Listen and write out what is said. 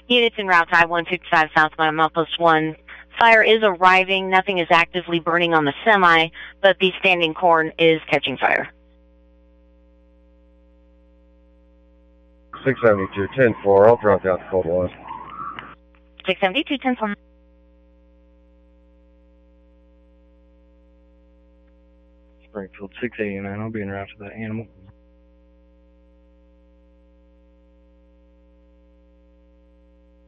Units en route to I-155 southbound Outpost 1. Fire is arriving. Nothing is actively burning on the semi, but the standing corn is catching fire. 672, 10-4. I'll drop down to Cold West. 672, 10-4. Springfield 689. I'll be en route to that animal.